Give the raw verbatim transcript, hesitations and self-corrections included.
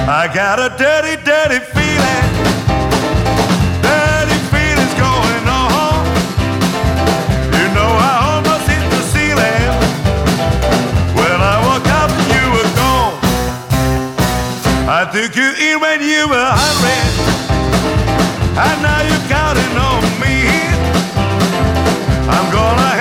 I got a dirty, dirty feeling. Dirty feelings going on. You know I almost hit the ceiling. When I woke up, you were gone. I took you in when you were hungry, and now you're counting on me. I'm gonna